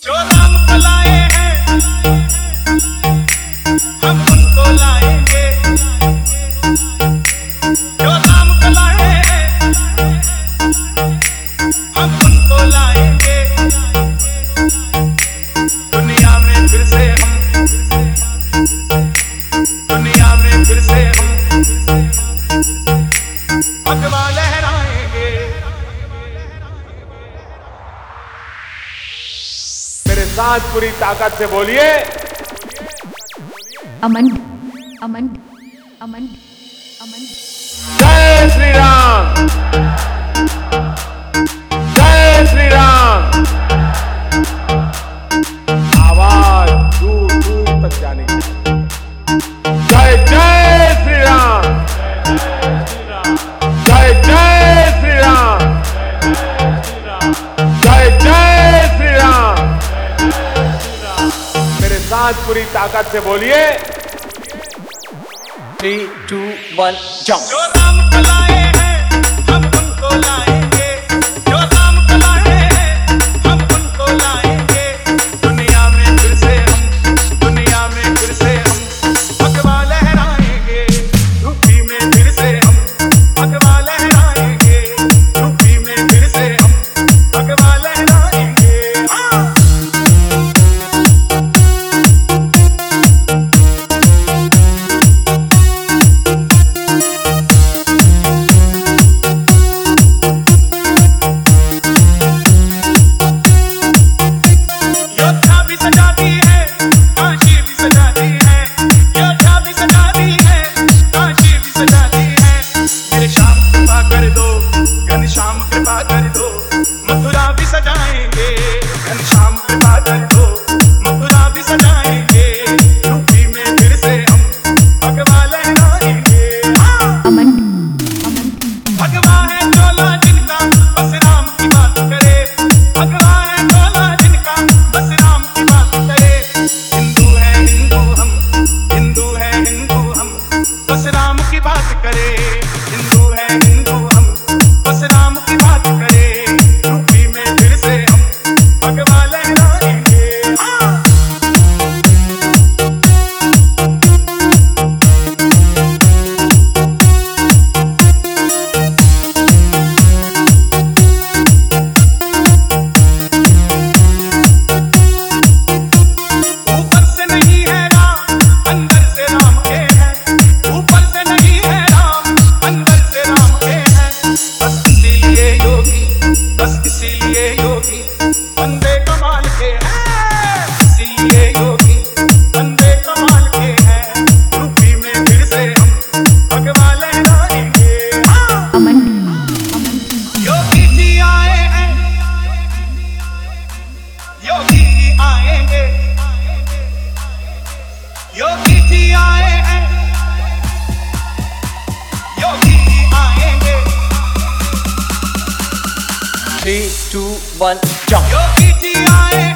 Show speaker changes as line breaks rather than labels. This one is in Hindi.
जो राम को लाए हैं हम उनको लाएंगे। जो राम को लाए हैं हम उनको लाएंगे। दुनिया में फिर से हम भगवा लहराएंगे।
मेरे साथ पूरी ताकत से बोलिए
अमन अमन अमन अमन।
जय श्री राम, जय श्री राम। आवाज दूर दूर तक जानी चाहिए। जय जय श्री राम, जय जय श्री राम, जय जय श्री राम। मेरे साथ पूरी ताकत से बोलिए
3, 2, 1 jump।
जो राम को लाए हैं हम उनको लाएंगे। जो राम को लाए हैं हम उनको लाएंगे। दुनिया में फिर से हम भगवा लहराएंगे। यूपी में फिर से हम भगवा लहराएंगे। यूपी में फिर से हम भगवा लहराएंगे। हाँ। योद्धा भी सजाती है, काशी भी सजाती है। योद्धा भी सजाती है, काशी भी सजाती है। मेरे श्याम कृपा कर दो, घनश्याम कृपा कर दो, मथुरा भी सजाएंगे। घनश्याम कृपा कर दो, मथुरा भी सजाएंगे। यूपी में फिर से हम भगवा लहराएंगे। हाँ।
अमन अमन
भगवा है चोला जिनका बस राम की बात करे। भगवा है चोला जिनका बस राम की बात करे। हिंदू है हिंदू हम, हिंदू है हिंदू हम, बस राम की बात करे। हिंदू है हिंदू हम, बस राम की बात करे। यूपी में फिर से हम भगवा लहराएंगे। हाँ। ऊपर से नहीं है राम, अंदर से राम के हैं। ऊपर से नहीं है राम, अंदर से राम के हैं। बस इसीलिए योगी, बस इसीलिए योगी बंदे कमाल के हैं। इसीलिए योगी बंदे कमाल के हैं। यूपी में फिर से हम भगवा लहराएंगे। हाँ।
अमन अमन
योगी जी आए हैं, योगी जी आएंगे। योगी जी आए हैं, योगी जी आएंगे।
3, 2, 1 jump।
योगी जी आए